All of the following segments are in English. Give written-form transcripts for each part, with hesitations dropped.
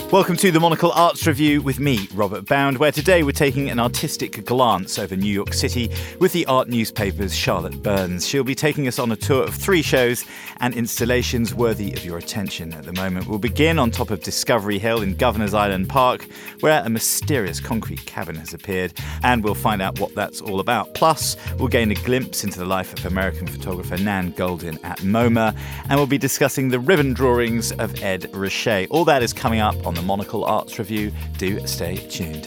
Welcome to the Monocle Arts Review with me, Robert Bound, where today we're taking an artistic glance over New York City with the art newspaper's Charlotte Burns. She'll be taking us on a tour of 3 shows and installations worthy of your attention at the moment. We'll begin on top of Discovery Hill in Governor's Island Park, where a mysterious concrete cabin has appeared, and we'll find out what that's all about. Plus, we'll gain a glimpse into the life of American photographer Nan Goldin at MoMA, and we'll be discussing the ribbon drawings of Ed Ruscha. All that is coming up on the Monocle Arts Review. Do stay tuned.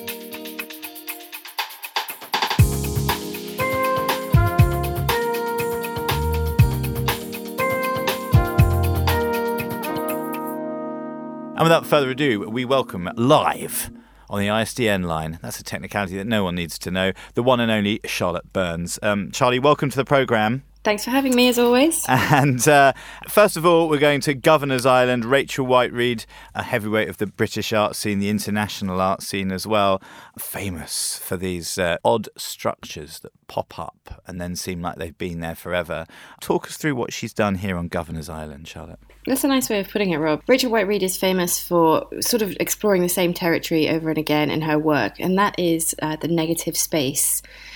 And without further ado, we welcome live on the ISDN line, that's a technicality that no one needs to know, the one and only Charlotte Burns. Charlie, welcome to the programme. Thanks for having me, as always. And first of all, we're going to Governor's Island. Rachel Whiteread, a heavyweight of the British art scene, the international art scene as well, famous for these odd structures that pop up and then seem like they've been there forever. Talk us through what she's done here on Governor's Island, Charlotte. That's a nice way of putting it, Rob. Rachel Whiteread is famous for sort of exploring the same territory over and again in her work, and that is the negative space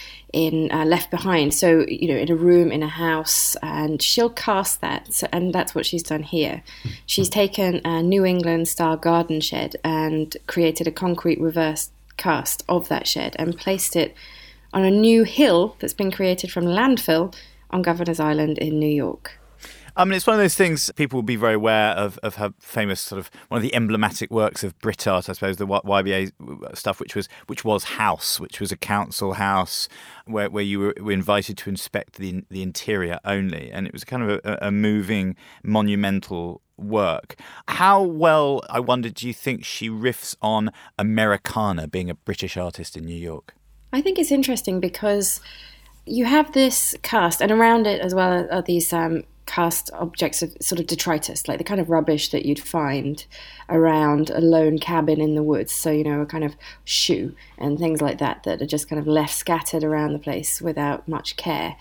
in Left Behind. So, in a room, in a house, and she'll cast that. So, and that's what she's done here. She's taken a New England-style garden shed and created a concrete reverse cast of that shed and placed it on a new hill that's been created from landfill on Governor's Island in New York. I mean, it's one of those things people will be very aware of her famous sort of one of the emblematic works of Brit art, I suppose, the YBA stuff, which was House, which was a council house where you were invited to inspect the interior only. And it was kind of a moving, monumental work. How well, I wonder, do you think she riffs on Americana, being a British artist in New York? I think it's interesting because you have this cast, and around it as well are these cast objects of sort of detritus, like the kind of rubbish that you'd find around a lone cabin in the woods. So, a kind of shoe and things like that are just kind of left scattered around the place without much care.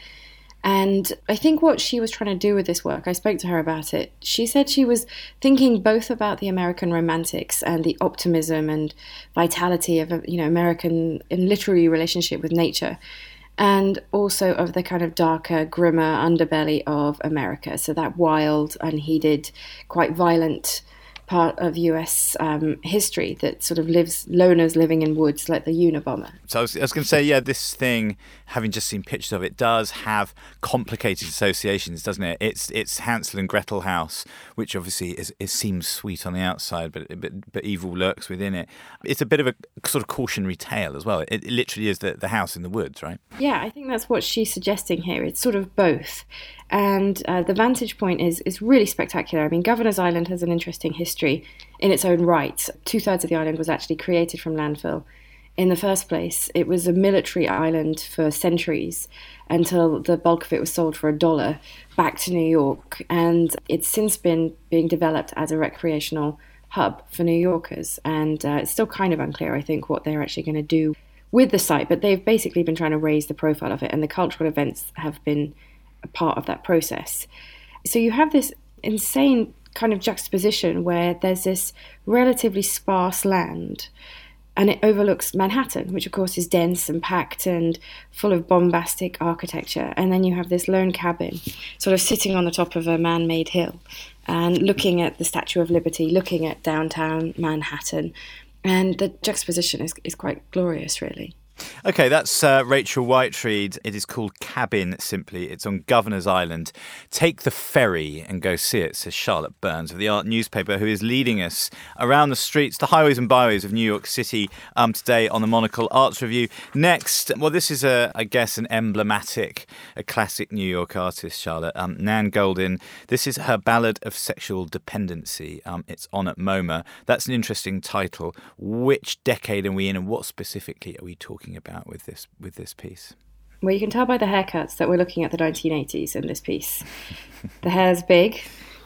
And I think what she was trying to do with this work, I spoke to her about it, she said she was thinking both about the American romantics and the optimism and vitality of, American in literary relationship with nature, and also of the kind of darker, grimmer underbelly of America. So that wild, unheeded, quite violent part of US history that sort of lives, loners living in woods like the Unabomber. So I was going to say, this thing, having just seen pictures of it, does have complicated associations, doesn't it? It's Hansel and Gretel house, which obviously seems sweet on the outside, but evil lurks within it. It's a bit of a sort of cautionary tale as well. It literally is the house in the woods, right? Yeah, I think that's what she's suggesting here. It's sort of both. And the vantage point is really spectacular. I mean, Governor's Island has an interesting history in its own right. 2/3 of the island was actually created from landfill. In the first place, it was a military island for centuries until the bulk of it was sold for $1 back to New York. And it's since been being developed as a recreational hub for New Yorkers. And it's still kind of unclear, I think, what they're actually going to do with the site. But they've basically been trying to raise the profile of it, and the cultural events have been a part of that process. So you have this insane kind of juxtaposition where there's this relatively sparse land and it overlooks Manhattan, which of course is dense and packed and full of bombastic architecture. And then you have this lone cabin sort of sitting on the top of a man-made hill and looking at the Statue of Liberty, looking at downtown Manhattan. And the juxtaposition is quite glorious, really. Okay, that's Rachel Whiteread. It is called Cabin, simply. It's on Governor's Island. Take the ferry and go see it, says Charlotte Burns of the art newspaper, who is leading us around the streets, the highways and byways of New York City today on the Monocle Arts Review. Next, well, this is, I guess, an emblematic, a classic New York artist, Charlotte. Nan Goldin. This is her Ballad of Sexual Dependency. It's on at MoMA. That's an interesting title. Which decade are we in, and what specifically are we talking about with this piece? Well, you can tell by the haircuts that we're looking at the 1980s in this piece. The hair's big,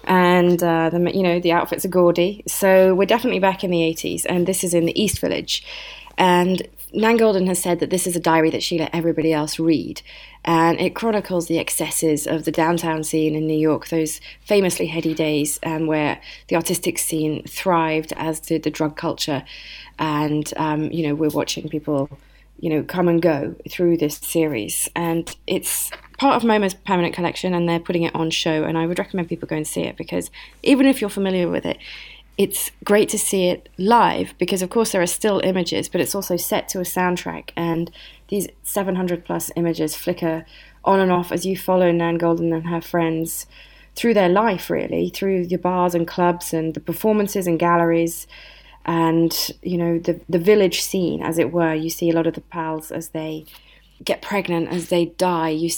and the outfits are gaudy. So we're definitely back in the 80s, and this is in the East Village. And Nan Goldin has said that this is a diary that she let everybody else read, and it chronicles the excesses of the downtown scene in New York, those famously heady days where the artistic scene thrived, as did the drug culture. And, we're watching people, come and go through this series. And it's part of MoMA's permanent collection, and they're putting it on show, and I would recommend people go and see it, because even if you're familiar with it, it's great to see it live, because of course there are still images, but it's also set to a soundtrack, and these 700 plus images flicker on and off as you follow Nan Goldin and her friends through their life, really, through the bars and clubs and the performances and galleries, and the village scene, as it were. You see a lot of the pals as they get pregnant, as they die. You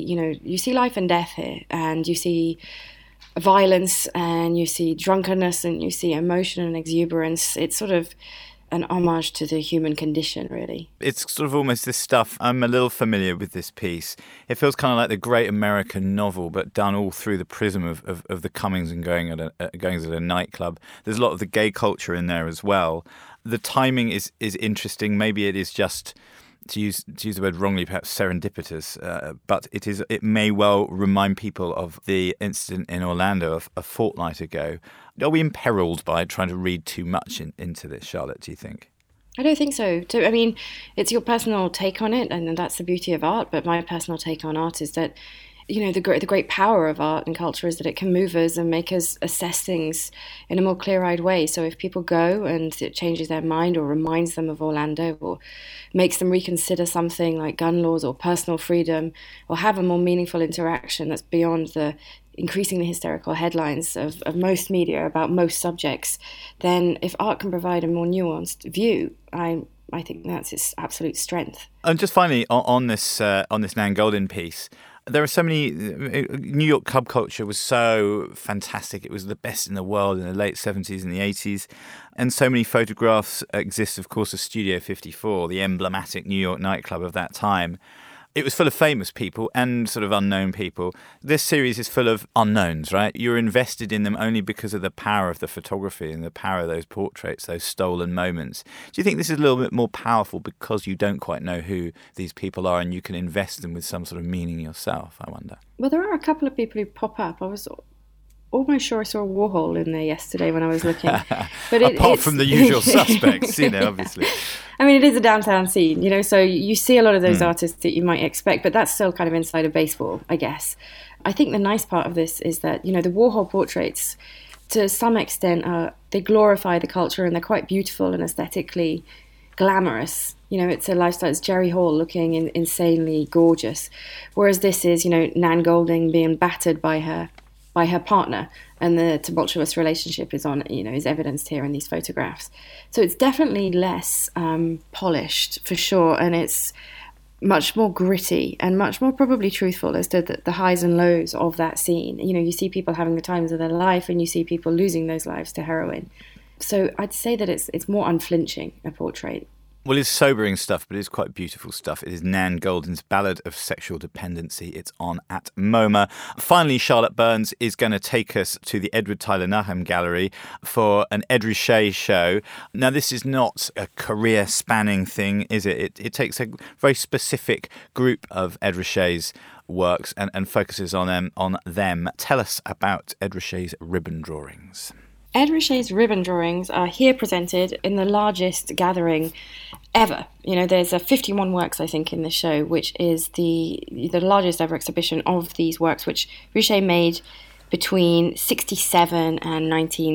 see life and death here, and you see violence, and you see drunkenness, and you see emotion and exuberance. It's sort of an homage to the human condition, really. It's sort of almost this stuff. I'm a little familiar with this piece. It feels kind of like the great American novel, but done all through the prism of the comings and goings at a nightclub. There's a lot of the gay culture in there as well. The timing is interesting. Maybe it is just, to use the word wrongly, perhaps serendipitous, but it may well remind people of the incident in Orlando a fortnight ago. Are we imperiled by trying to read too much into this, Charlotte, do you think? I don't think so. I mean, it's your personal take on it, and that's the beauty of art, but my personal take on art is that the great power of art and culture is that it can move us and make us assess things in a more clear-eyed way. So if people go and it changes their mind or reminds them of Orlando or makes them reconsider something like gun laws or personal freedom, or have a more meaningful interaction that's beyond the increasingly hysterical headlines of most media about most subjects, then if art can provide a more nuanced view, I think that's its absolute strength. And just finally, on this Nan Goldin piece, there are so many. New York club culture was so fantastic. It was the best in the world in the late 70s and the 80s. And so many photographs exist, of course, of Studio 54, the emblematic New York nightclub of that time. It was full of famous people and sort of unknown people. This series is full of unknowns, right? You're invested in them only because of the power of the photography and the power of those portraits, those stolen moments. Do you think this is a little bit more powerful because you don't quite know who these people are and you can invest them with some sort of meaning yourself, I wonder? Well, there are a couple of people who pop up. I was almost sure I saw Warhol in there yesterday when I was looking. But apart from the usual suspects, obviously. I mean, it is a downtown scene, so you see a lot of those artists that you might expect, but that's still kind of inside of baseball, I guess. I think the nice part of this is that, the Warhol portraits, to some extent, they glorify the culture, and they're quite beautiful and aesthetically glamorous. It's a lifestyle. It's Jerry Hall looking insanely gorgeous, whereas this is, Nan Goldin being battered by her partner, and the tumultuous relationship is evidenced here in these photographs. So it's definitely less polished, for sure, and it's much more gritty and much more probably truthful as to the highs and lows of that scene. You see people having the times of their life, and you see people losing those lives to heroin. So I'd say that it's more unflinching, a portrait. Well, it's sobering stuff, but it's quite beautiful stuff. It is Nan Goldin's Ballad of Sexual Dependency. It's on at MoMA. Finally, Charlotte Burns is going to take us to the Edward Tyler Nahum Gallery for an Ed Ruscha show. Now, this is not a career-spanning thing, is it? It takes a very specific group of Ed Ruscha's works and focuses on them. Tell us about Ed Ruscha's ribbon drawings. Ed Ruscha's ribbon drawings are here presented in the largest gathering ever. There's 51 works, I think, in this show, which is the largest ever exhibition of these works, which Ruscha made between 1967 and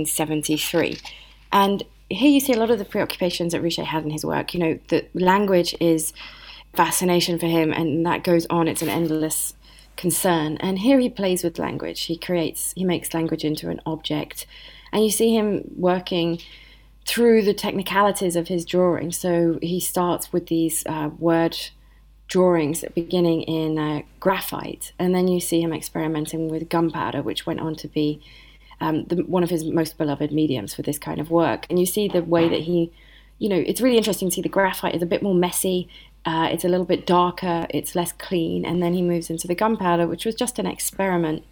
1973. And here you see a lot of the preoccupations that Ruscha had in his work. The language is fascination for him, and that goes on. It's an endless concern. And here he plays with language. He makes language into an object. And you see him working through the technicalities of his drawing. So he starts with these word drawings beginning in graphite. And then you see him experimenting with gunpowder, which went on to be one of his most beloved mediums for this kind of work. And you see the way that he, it's really interesting to see the graphite is a bit more messy. It's a little bit darker. It's less clean. And then he moves into the gunpowder, which was just an experiment.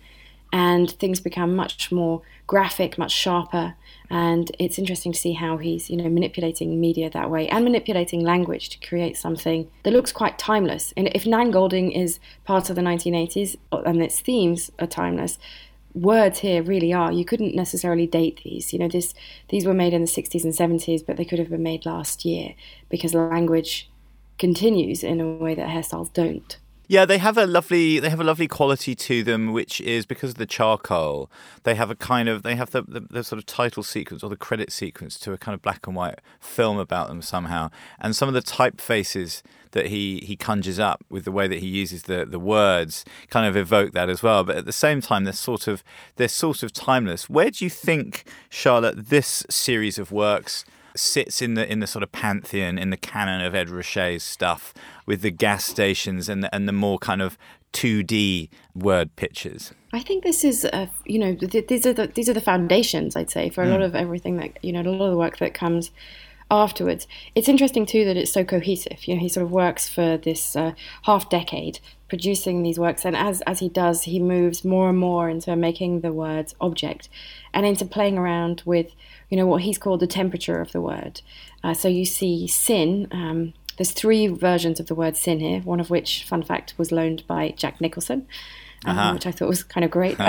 and things become much more graphic, much sharper. And it's interesting to see how he's, manipulating media that way and manipulating language to create something that looks quite timeless. And if Nan Goldin is part of the 1980s and its themes are timeless, words here really are. You couldn't necessarily date these. These were made in the 60s and 70s, but they could have been made last year because language continues in a way that hairstyles don't. Yeah, they have a lovely quality to them, which is because of the charcoal. They have the sort of title sequence or the credit sequence to a kind of black and white film about them somehow. And some of the typefaces that he conjures up with the way that he uses the words kind of evoke that as well. But at the same time, they're sort of timeless. Where do you think, Charlotte, this series of works sits in the sort of pantheon, in the canon of Ed Ruscha's stuff, with the gas stations and the more kind of 2D word pictures? I think this is, these are the foundations, I'd say, for a lot of everything that, a lot of the work that comes afterwards. It's interesting too that it's so cohesive. He sort of works for this half decade producing these works, and as he does, he moves more and more into making the words object and into playing around with what he's called the temperature of the word. So you see sin. There's 3 versions of the word sin here, one of which, fun fact, was loaned by Jack Nicholson, which I thought was kind of great.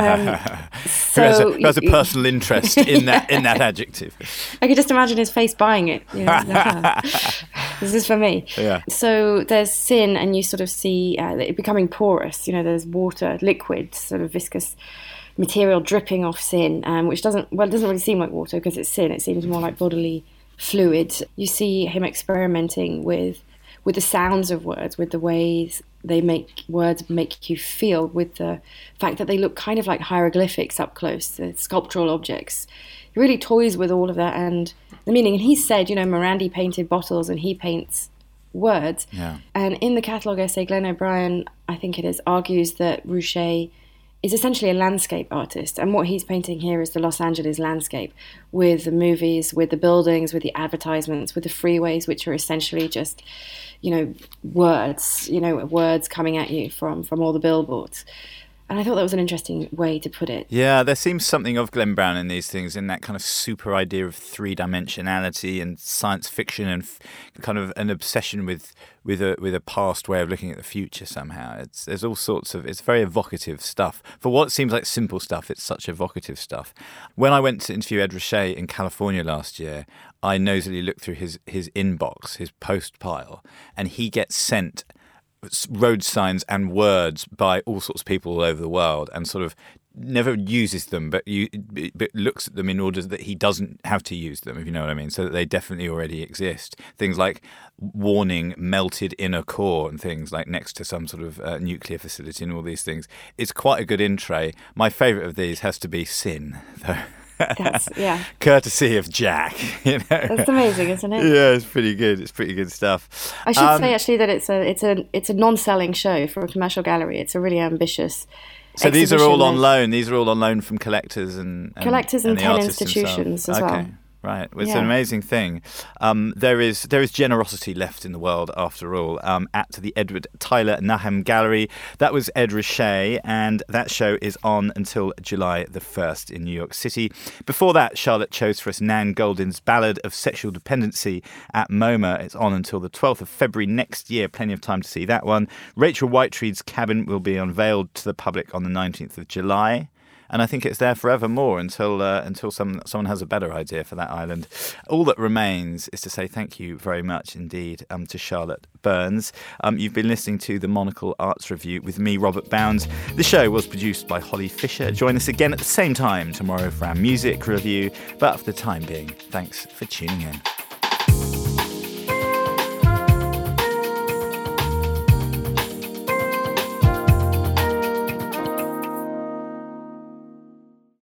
So who has a personal interest in that adjective. I could just imagine his face buying it. This is for me. Yeah. So there's sin, and you sort of see it becoming porous. There's water, liquid, sort of viscous material dripping off sin, which doesn't really seem like water because it's sin. It seems more like bodily fluid. You see him experimenting with the sounds of words, with the ways they make words make you feel, with the fact that they look kind of like hieroglyphics up close, the sculptural objects. He really toys with all of that and the meaning. And he said, Morandi painted bottles and he paints words. Yeah. And in the catalogue essay, Glenn O'Brien, I think it is, argues that Ruscha is essentially a landscape artist, and what he's painting here is the Los Angeles landscape, with the movies, with the buildings, with the advertisements, with the freeways, which are essentially just, words coming at you from all the billboards. And I thought that was an interesting way to put it. Yeah, there seems something of Glenn Brown in these things, in that kind of super idea of three-dimensionality and science fiction and kind of an obsession with a past way of looking at the future somehow. There's all sorts of... It's very evocative stuff. For what seems like simple stuff, it's such evocative stuff. When I went to interview Ed Ruscha in California last year, I nosily looked through his inbox, his post pile, and he gets sent road signs and words by all sorts of people all over the world, and sort of never uses them, but looks at them in order that he doesn't have to use them, if you know what I mean, so that they definitely already exist. Things like warning melted inner core and things like next to some sort of nuclear facility and all these things. It's quite a good in tray. My favourite of these has to be Sin, though. Yeah. Courtesy of Jack. That's amazing, isn't it? Yeah, it's pretty good. It's pretty good stuff. I should say actually that it's a non-selling show for a commercial gallery. It's a really ambitious. So these are all on loan. These are all on loan from collectors and 10 institutions as well. Right, well, it's an amazing thing. There is generosity left in the world, after all, at the Edward Tyler Nahum Gallery. That was Ed Ruscha, and that show is on until July the 1st in New York City. Before that, Charlotte chose for us Nan Goldin's Ballad of Sexual Dependency at MoMA. It's on until the 12th of February next year. Plenty of time to see that one. Rachel Whiteread's Cabin will be unveiled to the public on the 19th of July. And I think it's there forevermore until someone has a better idea for that island. All that remains is to say thank you very much indeed to Charlotte Burns. You've been listening to the Monocle Arts Review with me, Robert Bounds. The show was produced by Holly Fisher. Join us again at the same time tomorrow for our music review. But for the time being, thanks for tuning in.